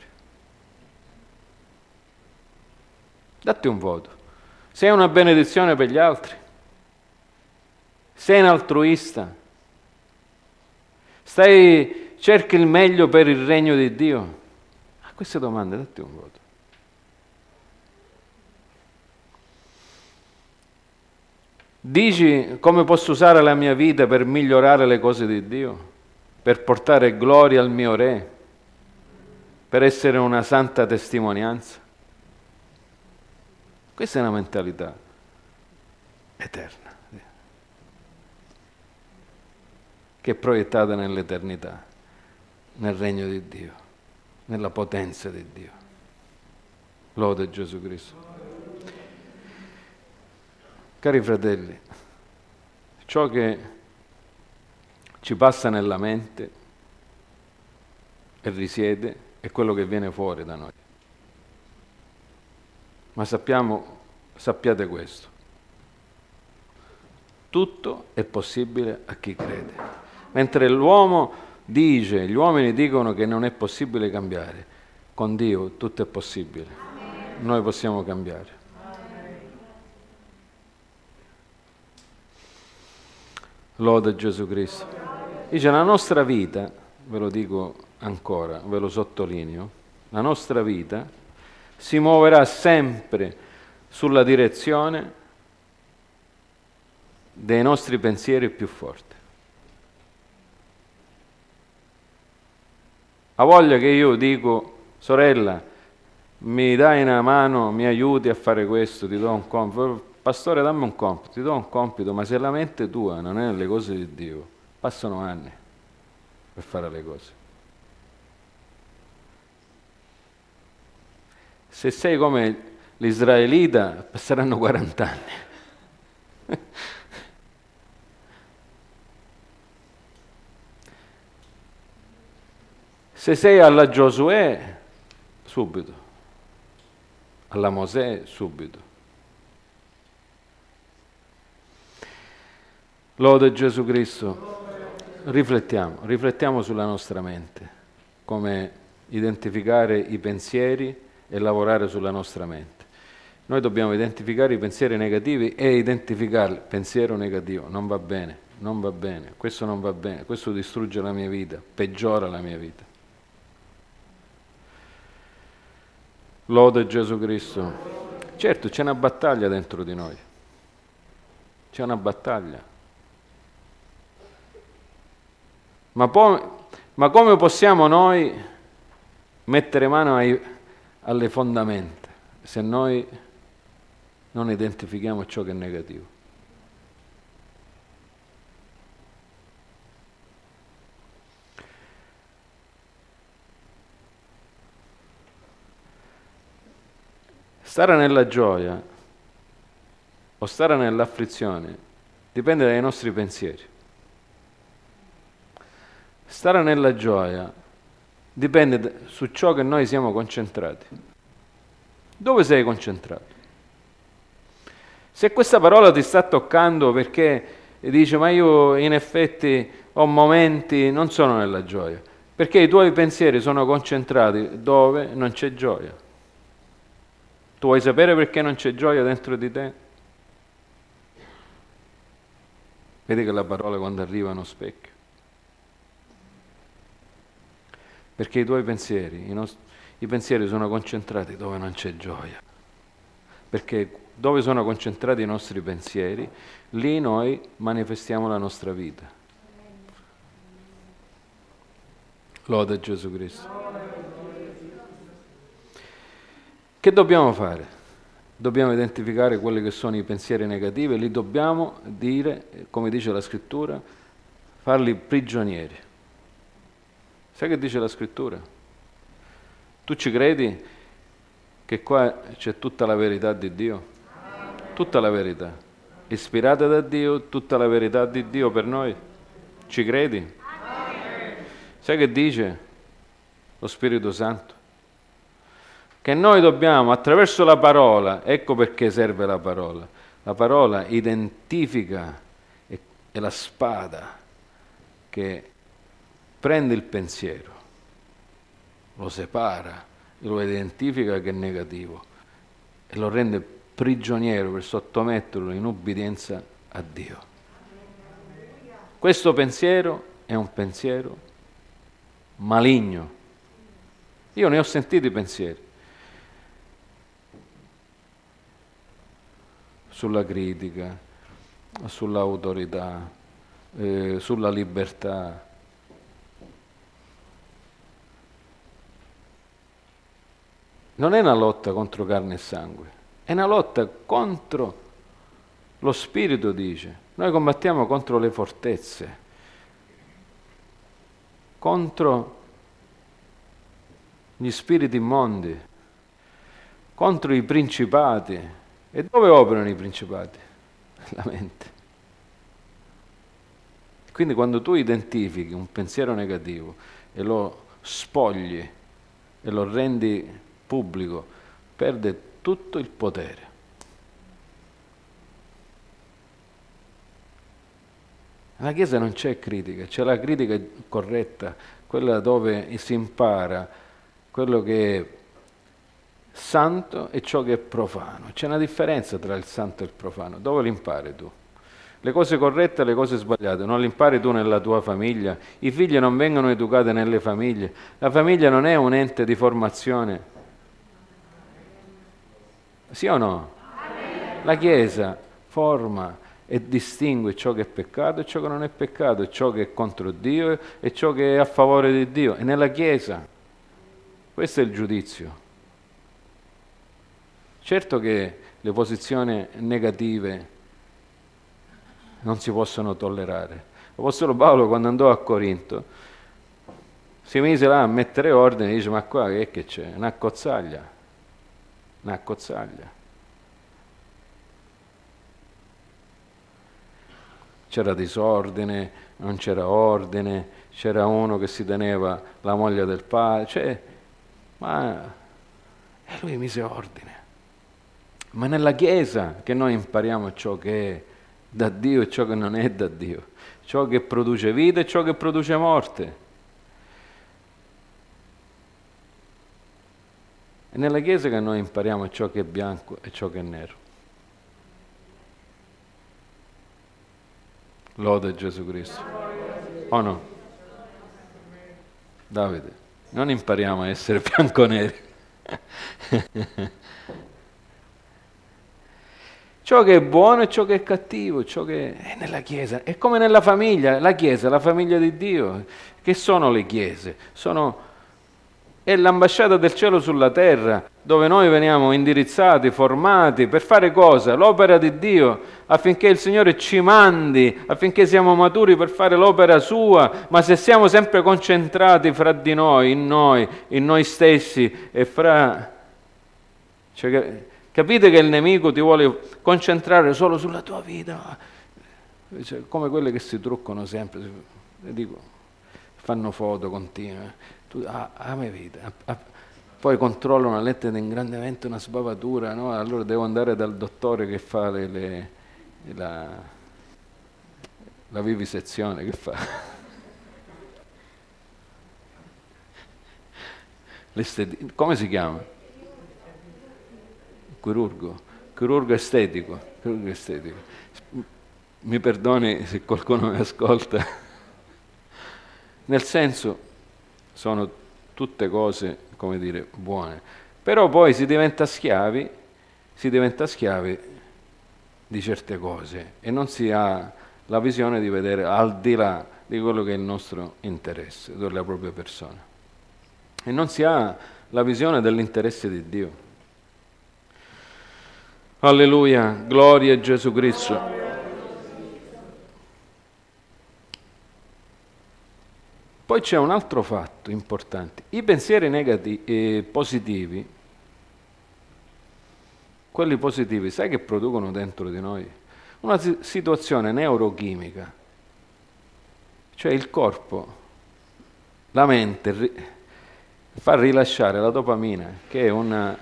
Datti un voto. Sei una benedizione per gli altri? Sei un altruista? Stai, cerchi il meglio per il regno di Dio? A queste domande datti un voto. Dici come posso usare la mia vita per migliorare le cose di Dio, per portare gloria al mio Re, per essere una santa testimonianza? Questa è una mentalità eterna, che è proiettata nell'eternità, nel regno di Dio, nella potenza di Dio. Lode Gesù Cristo. Cari fratelli, ciò che ci passa nella mente e risiede è quello che viene fuori da noi. Ma sappiamo, sappiate questo, tutto è possibile a chi crede. Mentre l'uomo dice, gli uomini dicono che non è possibile cambiare, con Dio tutto è possibile. Noi possiamo cambiare. Lode Gesù Cristo. Dice, la nostra vita, ve lo dico ancora, ve lo sottolineo, la nostra vita si muoverà sempre sulla direzione dei nostri pensieri più forti. Ha voglia che io dico, sorella, mi dai una mano, mi aiuti a fare questo, ti do un compito. Pastore, dammi un compito, ti do un compito, ma se la mente tua non è nelle cose di Dio, passano anni per fare le cose. Se sei come l'israelita, passeranno quaranta anni. Se sei alla Giosuè, subito. Alla Mosè, subito. Lode Gesù Cristo. Riflettiamo, riflettiamo sulla nostra mente, come identificare i pensieri e lavorare sulla nostra mente. Noi dobbiamo identificare i pensieri negativi e identificare il pensiero negativo. Non va bene, non va bene, questo non va bene, questo distrugge la mia vita, peggiora la mia vita. Lode Gesù Cristo. Certo, c'è una battaglia dentro di noi. C'è una battaglia. Ma, poi, ma come possiamo noi mettere mano ai, alle fondamenta se noi non identifichiamo ciò che è negativo? Stare nella gioia o stare nell'afflizione dipende dai nostri pensieri. Stare nella gioia dipende su ciò che noi siamo concentrati. Dove sei concentrato? Se questa parola ti sta toccando perché dici ma io in effetti ho momenti, non sono nella gioia, perché i tuoi pensieri sono concentrati dove non c'è gioia. Tu vuoi sapere perché non c'è gioia dentro di te? Vedi che la parola quando arriva è uno specchio. Perché i tuoi pensieri, i, nostri, i pensieri sono concentrati dove non c'è gioia. Perché dove sono concentrati i nostri pensieri, lì noi manifestiamo la nostra vita. Lode Gesù Cristo. Che dobbiamo fare? Dobbiamo identificare quelli che sono i pensieri negativi e li dobbiamo dire, come dice la Scrittura, farli prigionieri. Sai che dice la Scrittura? Tu ci credi che qua c'è tutta la verità di Dio? Tutta la verità. Ispirata da Dio, tutta la verità di Dio per noi. Ci credi? Sai che dice lo Spirito Santo? Che noi dobbiamo, attraverso la parola, ecco perché serve la parola, la parola identifica, è, è la spada che prende il pensiero, lo separa, lo identifica che è negativo e lo rende prigioniero per sottometterlo in ubbidienza a Dio. Questo pensiero è un pensiero maligno. Io ne ho sentiti pensieri sulla critica, sull'autorità, eh, sulla libertà. Non è una lotta contro carne e sangue, è una lotta contro lo spirito, dice. Noi combattiamo contro le fortezze, contro gli spiriti immondi, contro i principati. E dove operano i principati? La mente. Quindi quando tu identifichi un pensiero negativo e lo spogli e lo rendi pubblico, perde tutto il potere. Nella Chiesa non c'è critica, c'è la critica corretta, quella dove si impara quello che è santo e ciò che è profano. C'è una differenza tra il santo e il profano. Dove li impari tu? Le cose corrette e le cose sbagliate non le impari tu nella tua famiglia. I figli non vengono educati nelle famiglie. La famiglia non è un ente di formazione. Sì o no? La Chiesa forma e distingue ciò che è peccato e ciò che non è peccato, ciò che è contro Dio e ciò che è a favore di Dio. E nella Chiesa questo è il giudizio. Certo che le posizioni negative non si possono tollerare. L'Apostolo Paolo, quando andò a Corinto, si mise là a mettere ordine e dice: ma qua che, è che c'è? Una cozzaglia, una cozzaglia. C'era disordine, non c'era ordine, c'era uno che si teneva la moglie del padre, cioè, ma e lui mise ordine. Ma nella Chiesa che noi impariamo ciò che è da Dio e ciò che non è da Dio, ciò che produce vita e ciò che produce morte. È nella Chiesa che noi impariamo ciò che è bianco e ciò che è nero. Lode Gesù Cristo. O no? Davide, non impariamo a essere bianconeri. Ciò che è buono e ciò che è cattivo, ciò che è nella Chiesa. È come nella famiglia, la Chiesa, la famiglia di Dio. Che sono le Chiese? Sono... È l'ambasciata del cielo sulla terra, dove noi veniamo indirizzati, formati, per fare cosa? L'opera di Dio, affinché il Signore ci mandi, affinché siamo maturi per fare l'opera sua. Ma se siamo sempre concentrati fra di noi, in noi, in noi stessi, e fra... Cioè, capite che il nemico ti vuole concentrare solo sulla tua vita, cioè, come quelle che si truccano sempre, dico, fanno foto continue. Tu, ah, ah, mia vita. Ah, ah, poi controllo una lettera di ingrandimento, una sbavatura, no? Allora devo andare dal dottore che fa le, le, la, la vivisezione, che fa l'esteti- come si chiama? Chirurgo, chirurgo estetico, chirurgo estetico. Mi perdoni se qualcuno mi ascolta. Nel senso, sono tutte cose, come dire, buone. Però poi si diventa schiavi, si diventa schiavi di certe cose e non si ha la visione di vedere al di là di quello che è il nostro interesse, della propria persona. E non si ha la visione dell'interesse di Dio. Alleluia, gloria a Gesù Cristo. Poi c'è un altro fatto importante. I pensieri negativi e positivi, quelli positivi, sai che producono dentro di noi? Una situazione neurochimica. Cioè il corpo, la mente ri- fa rilasciare la dopamina, che è una,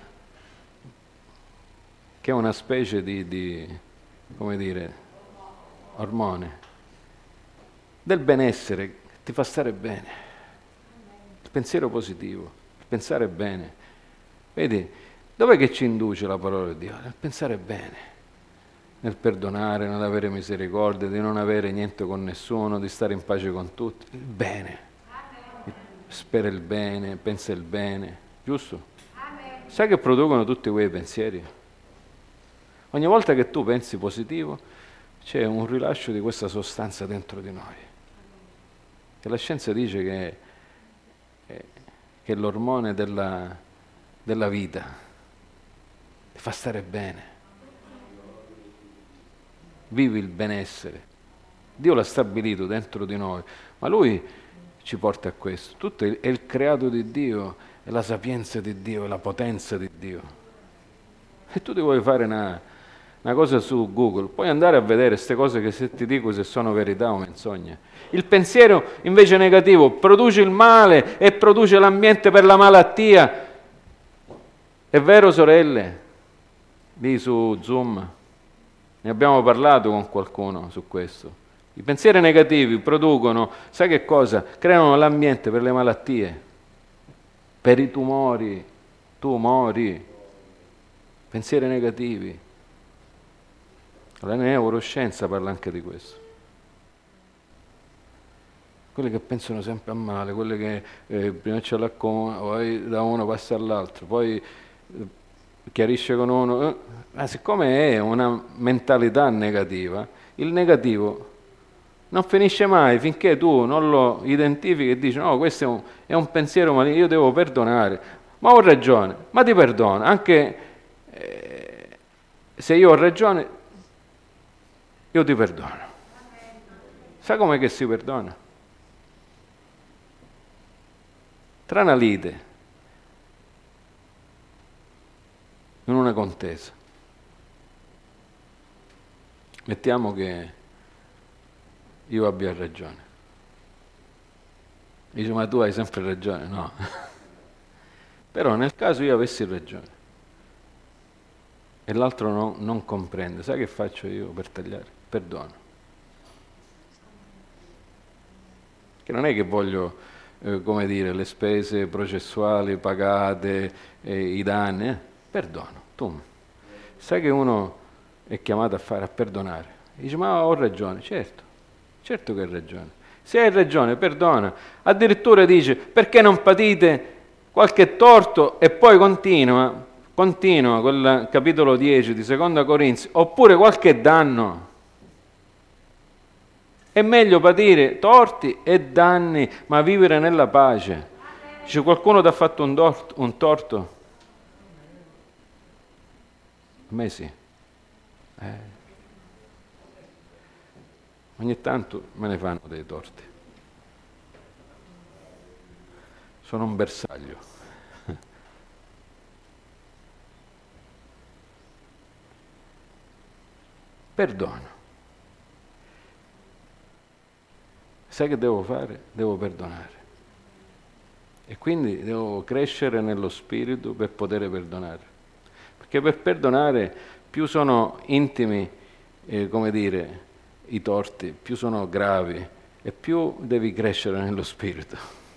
che è una specie di, di, come dire, ormone, del benessere, ti fa stare bene. Il pensiero positivo, il pensare bene. Vedi, dov'è che ci induce la parola di Dio? Nel pensare bene, nel perdonare, nell'avere misericordia, di non avere niente con nessuno, di stare in pace con tutti. Il bene. Spera il bene, pensa il bene, giusto? Sai che producono tutti quei pensieri? Ogni volta che tu pensi positivo, c'è un rilascio di questa sostanza dentro di noi. E la scienza dice che, eh, che è l'ormone della, della vita, ti fa stare bene. Vivi il benessere. Dio l'ha stabilito dentro di noi, ma Lui ci porta a questo. Tutto è il creato di Dio, è la sapienza di Dio, è la potenza di Dio. E tu ti vuoi fare una, una cosa su Google, puoi andare a vedere queste cose che se ti dico se sono verità o menzogne. Il pensiero invece negativo produce il male e produce l'ambiente per la malattia. È vero, sorelle? Lì su Zoom ne abbiamo parlato con qualcuno su questo. I pensieri negativi producono, sai che cosa? Creano l'ambiente per le malattie, per i tumori, tumori, pensieri negativi. La neuroscienza parla anche di questo. Quelli che pensano sempre a male, quelli che eh, prima ce l'ha con, poi da uno passa all'altro, poi eh, chiarisce con uno. Eh, ma siccome è una mentalità negativa, il negativo non finisce mai finché tu non lo identifichi e dici no, questo è un, è un pensiero maligno, io devo perdonare. Ma ho ragione, ma ti perdono, anche eh, se io ho ragione, io ti perdono. Sai com'è che si perdona? Tra una lite, in una contesa. Mettiamo che io abbia ragione. Dice, ma tu hai sempre ragione? No. Però nel caso io avessi ragione e l'altro no, non comprende, sai che faccio io per tagliare? Perdono. Che non è che voglio, eh, come dire, le spese processuali pagate, eh, i danni, eh? Perdono. Tu sai che uno è chiamato a fare, a perdonare. Dice, ma ho ragione. Certo, certo che hai ragione. Se hai ragione, perdona. Addirittura dice, perché non patite qualche torto e poi continua, continua quel capitolo dieci di Seconda Corinzi, oppure qualche danno. È meglio patire torti e danni, ma vivere nella pace. Dice, qualcuno ti ha fatto un, dort, un torto? A me sì. Eh. Ogni tanto me ne fanno dei torti. Sono un bersaglio. Perdono. Sai che devo fare? Devo perdonare. E quindi devo crescere nello spirito per poter perdonare. Perché per perdonare più sono intimi, eh, come dire, i torti, più sono gravi e più devi crescere nello spirito.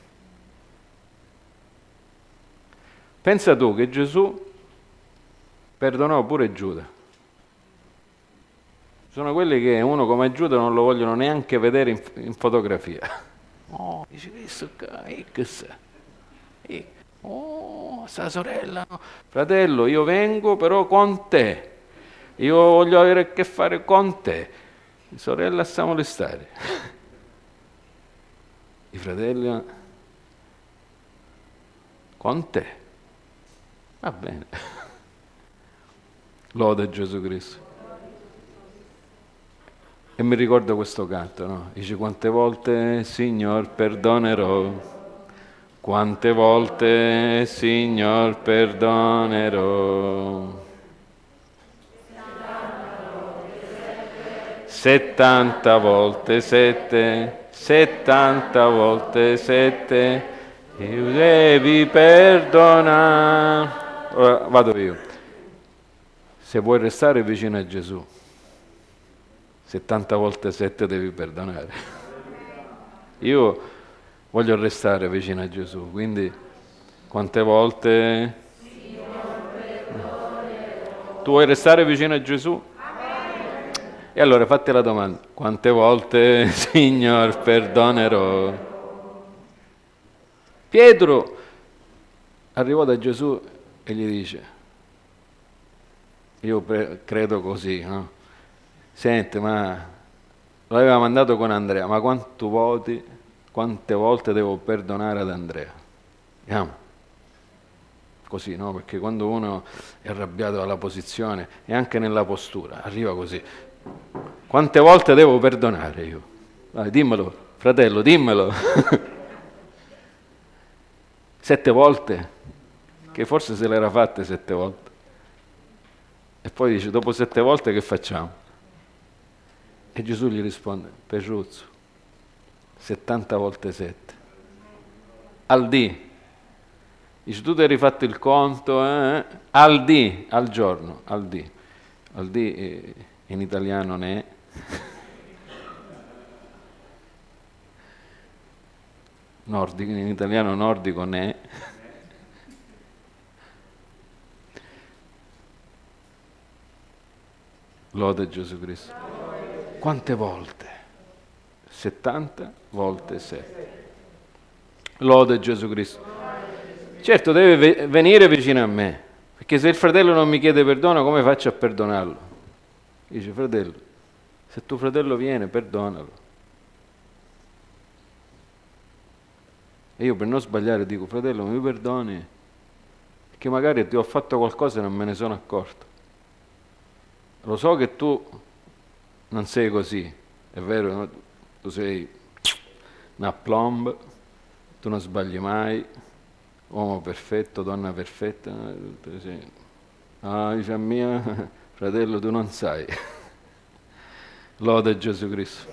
Pensa tu che Gesù perdonò pure Giuda. Sono quelli che uno come Giuda non lo vogliono neanche vedere in, in fotografia. Oh, dice questo qua, e che sa? E, oh, sta sorella, no. Fratello, io vengo però con te. Io voglio avere a che fare con te. Sorella, sta a molestare. I fratelli, con te. Va bene. Lode Gesù Cristo. E mi ricordo questo canto, no? Dice, quante volte, Signor, perdonerò, quante volte, Signor, perdonerò. Settanta volte sette, settanta volte sette, io devi perdonare. Ora vado io. Se vuoi restare vicino a Gesù, settanta volte sette devi perdonare. Io voglio restare vicino a Gesù, quindi quante volte? Tu vuoi restare vicino a Gesù? E allora fatti la domanda, quante volte, Signor, perdonerò? Pietro arrivò da Gesù e gli dice, io pre- credo così, no? Senti, ma lo aveva mandato con Andrea, ma quanto voti, quante volte devo perdonare ad Andrea? Vediamo. Così, no? Perché quando uno è arrabbiato alla posizione e anche nella postura, arriva così. Quante volte devo perdonare io? Vai, dimmelo, fratello, dimmelo. Sette volte? Che forse se l'era fatte sette volte. E Poi dice, dopo sette volte che facciamo? E Gesù gli risponde, Perruzzo, settanta volte sette. Al dì. Dice, tu ti hai rifatto il conto, eh? Al dì, al giorno, al dì. Al dì eh, in italiano ne è. Nordico, in italiano nordico ne è. Lode Gesù Cristo. Quante volte? settanta volte sette. Lode Gesù Cristo. Certo, deve venire vicino a me, perché se il fratello non mi chiede perdono, come faccio a perdonarlo? Dice, fratello, se tuo fratello viene, perdonalo. E io per non sbagliare dico, fratello, mi perdoni? Perché magari ti ho fatto qualcosa e non me ne sono accorto. Lo so che tu non sei così, è vero, no? Tu sei una plomb, tu non sbagli mai, uomo perfetto, donna perfetta. Ah, dice a mia, fratello, tu non sai. Lode Gesù Cristo.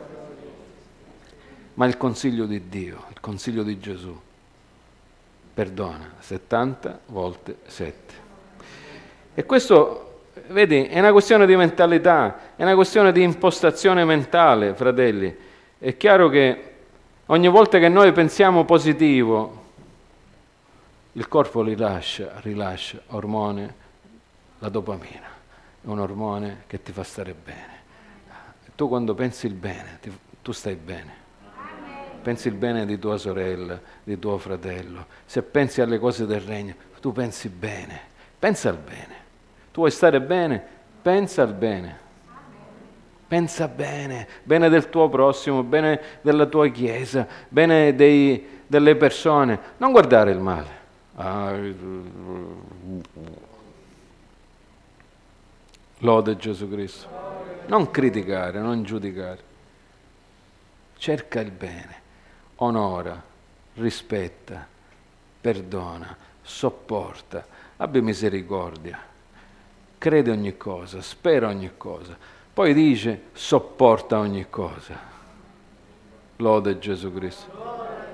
Ma il consiglio di Dio, il consiglio di Gesù, perdona settanta volte sette. E questo, vedi, è una questione di mentalità, è una questione di impostazione mentale, fratelli. È chiaro che ogni volta che noi pensiamo positivo, il corpo rilascia, rilascia ormone, la dopamina, è un ormone che ti fa stare bene. Tu quando pensi il bene, ti, tu stai bene. Pensi il bene di tua sorella, di tuo fratello. Se pensi alle cose del regno, tu pensi bene. Pensa al bene. Tu vuoi stare bene? Pensa al bene. Pensa bene, bene del tuo prossimo, bene della tua chiesa, bene dei, delle persone. Non guardare il male. Ah, lode Gesù Cristo. Non criticare, non giudicare. Cerca il bene, onora, rispetta, perdona, sopporta, abbia misericordia, crede ogni cosa, spera ogni cosa. Poi dice sopporta ogni cosa. Lode Gesù Cristo.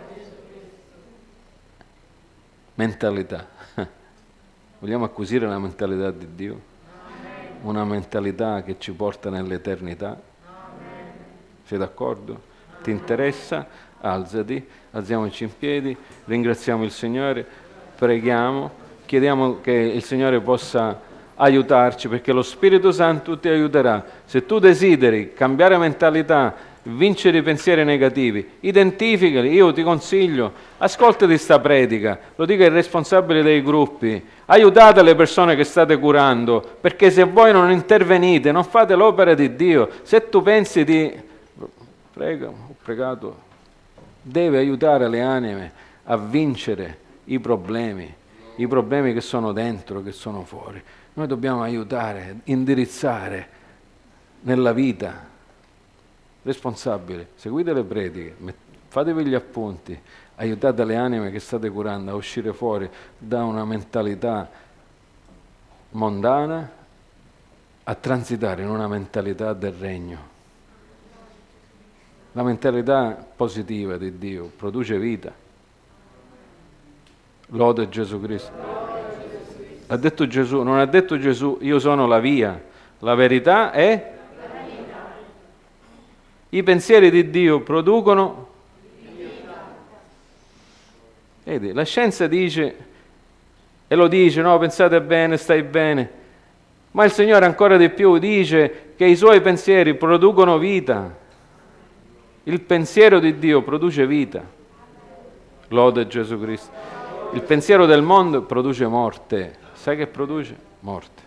Mentalità. Vogliamo acquisire la mentalità di Dio? Una mentalità che ci porta nell'eternità? Sei d'accordo? Ti interessa? Alzati, alziamoci in piedi, ringraziamo il Signore, preghiamo, chiediamo che il Signore possa aiutarci, perché lo Spirito Santo ti aiuterà. Se tu desideri cambiare mentalità, vincere i pensieri negativi, identificali. Io ti consiglio, ascoltati sta predica, lo dico ai responsabili dei gruppi, aiutate le persone che state curando, perché se voi non intervenite, non fate l'opera di Dio. Se tu pensi di, prego, ho pregato, deve aiutare le anime a vincere i problemi, i problemi che sono dentro, che sono fuori. Noi dobbiamo aiutare, indirizzare nella vita. Responsabile, seguite le prediche, fatevi gli appunti, aiutate le anime che state curando a uscire fuori da una mentalità mondana a transitare in una mentalità del regno. La mentalità positiva di Dio produce vita. Lode Gesù Cristo. Ha detto Gesù, non ha detto Gesù, io sono la via, la verità è... I pensieri di Dio producono vita. Vedi, la scienza dice, e lo dice, no, pensate bene, stai bene, ma il Signore ancora di più dice che i Suoi pensieri producono vita. Il pensiero di Dio produce vita. Lode Gesù Cristo. Il pensiero del mondo produce morte. Sai che produce? Morte.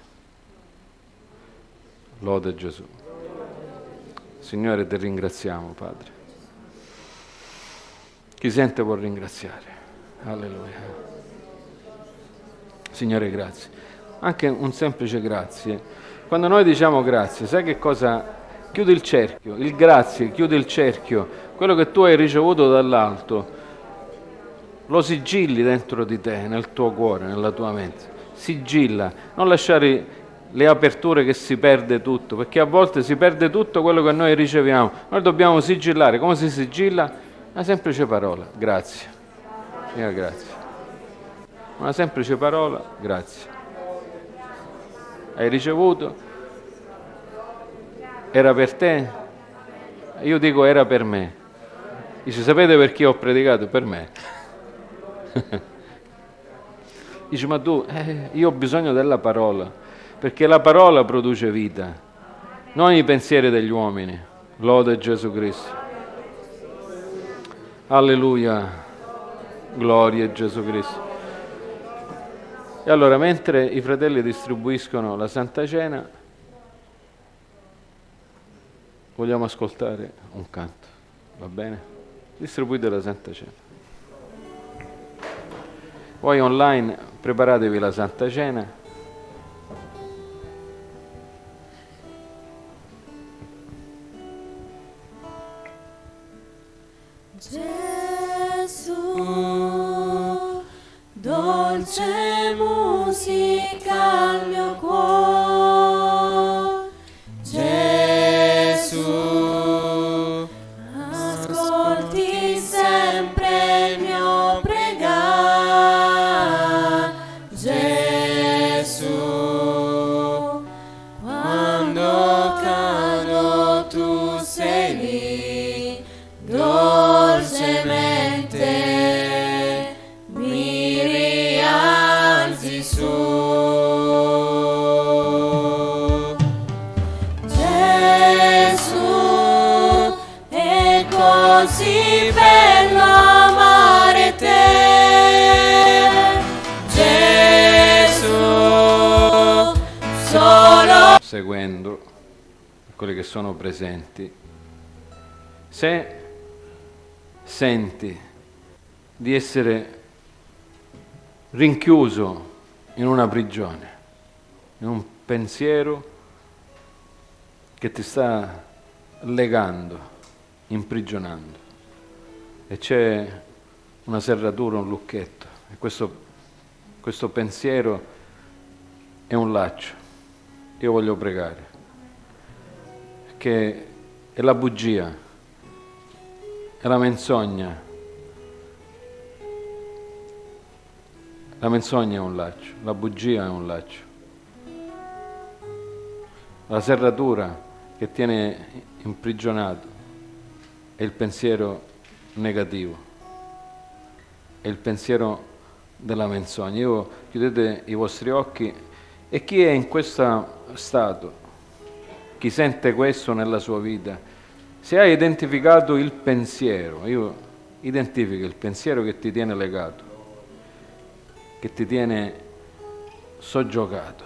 Lode Gesù. Signore, ti ringraziamo, Padre. Chi sente può ringraziare. Alleluia. Signore, grazie. Anche un semplice grazie. Quando noi diciamo grazie, sai che cosa? Chiudi il cerchio. Il grazie, chiudi il cerchio. Quello che tu hai ricevuto dall'alto, lo sigilli dentro di te, nel tuo cuore, nella tua mente. Sigilla. Non lasciare le aperture che si perde tutto, perché a volte si perde tutto quello che noi riceviamo. Noi dobbiamo sigillare. Come si sigilla? Una semplice parola, grazie. Signore, grazie. Una semplice parola, grazie. Hai ricevuto? Era per te? Io dico era per me. Dice, sapete perché ho predicato? Per me. Dice, ma tu, eh, io ho bisogno della parola, perché la parola produce vita, non i pensieri degli uomini. Lode Gesù Cristo. Alleluia. Gloria a Gesù Cristo. E allora, mentre i fratelli distribuiscono la Santa Cena, vogliamo ascoltare un canto, va bene? Distribuite la Santa Cena. Voi online preparatevi la Santa Cena. Gesù, dolce musica al mio cuore. Gesù, ascolti sempre il mio pregare. Gesù, quando cado tu sei lì, dolcemente mi rialzi su. Gesù, è così bello amare te. Gesù, solo Seguendo quelli che sono presenti, se senti di essere rinchiuso in una prigione, in un pensiero che ti sta legando, imprigionando, e c'è una serratura, un lucchetto, e questo, questo pensiero è un laccio, io voglio pregare, che è la bugia, è la menzogna. La menzogna è un laccio, la bugia è un laccio. La serratura che tiene imprigionato è il pensiero negativo, è il pensiero della menzogna. Io, chiudete i vostri occhi, e chi è in questo stato, chi sente questo nella sua vita, se hai identificato il pensiero, io identifico il pensiero che ti tiene legato, che ti tiene soggiogato.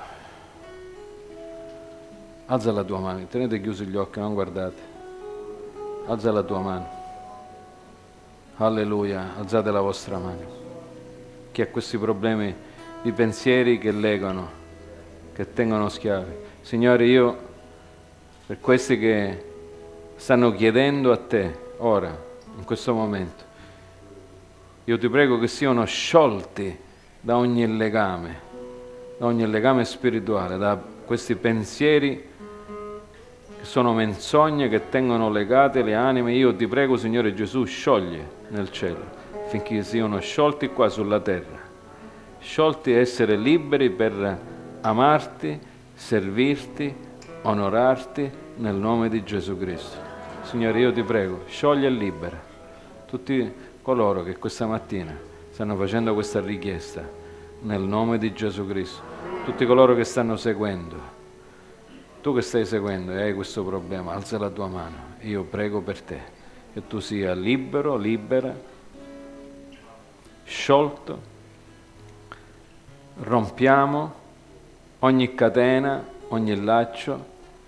Alza la tua mano, tenete chiusi gli occhi, non guardate. Alza la tua mano. Alleluia, alzate la vostra mano. Chi ha questi problemi di pensieri che legano, che tengono schiavi. Signore, io, per questi che stanno chiedendo a te, ora, in questo momento, io ti prego che siano sciolti da ogni legame, da ogni legame spirituale, da questi pensieri che sono menzogne, che tengono legate le anime. Io ti prego, Signore Gesù, scioglie nel cielo, affinché siano sciolti qua sulla terra, sciolti a essere liberi per amarti, servirti, onorarti nel nome di Gesù Cristo. Signore, io ti prego, sciogli e libera tutti coloro che questa mattina stanno facendo questa richiesta nel nome di Gesù Cristo, tutti coloro che stanno seguendo. Tu che stai seguendo e hai questo problema, alza la tua mano, io prego per te, che tu sia libero, libera, sciolto. Rompiamo ogni catena, ogni laccio,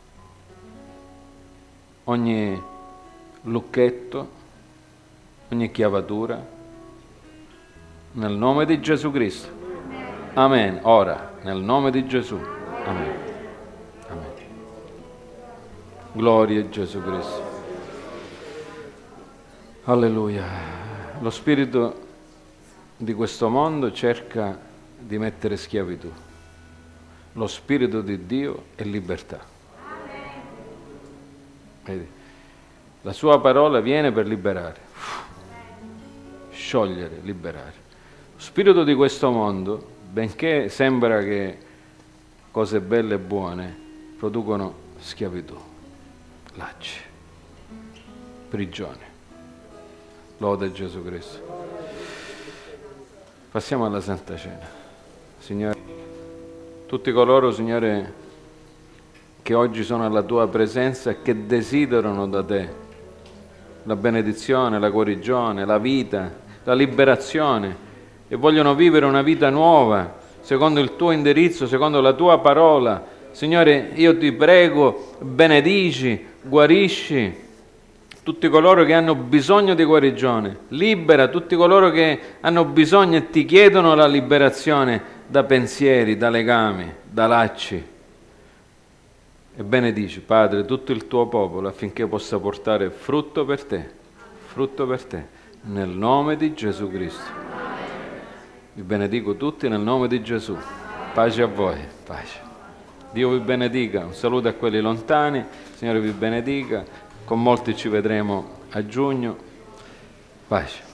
ogni lucchetto, ogni chiavatura, nel nome di Gesù Cristo. Amen. Ora, nel nome di Gesù. Amen. Amen. Gloria a Gesù Cristo. Alleluia. Lo spirito di questo mondo cerca di mettere schiavitù. lo Spirito di Dio è libertà. Vedi? La sua parola viene per liberare, sciogliere, liberare. Lo spirito di questo mondo, benché sembra che cose belle e buone, producono schiavitù, lacci, prigione. Lode Gesù Cristo. Passiamo alla Santa Cena. Signore, tutti coloro, Signore, che oggi sono alla Tua presenza e che desiderano da Te la benedizione, la guarigione, la vita, la liberazione e vogliono vivere una vita nuova, secondo il Tuo indirizzo, secondo la Tua parola. Signore, io Ti prego, benedici, guarisci tutti coloro che hanno bisogno di guarigione, libera tutti coloro che hanno bisogno e Ti chiedono la liberazione da pensieri, da legami, da lacci. E benedici, Padre, tutto il Tuo popolo affinché possa portare frutto per Te, frutto per Te, nel nome di Gesù Cristo. Vi benedico tutti nel nome di Gesù. Pace a voi, pace. Dio vi benedica, un saluto a quelli lontani, Signore vi benedica. Con molti ci vedremo a giugno. Pace.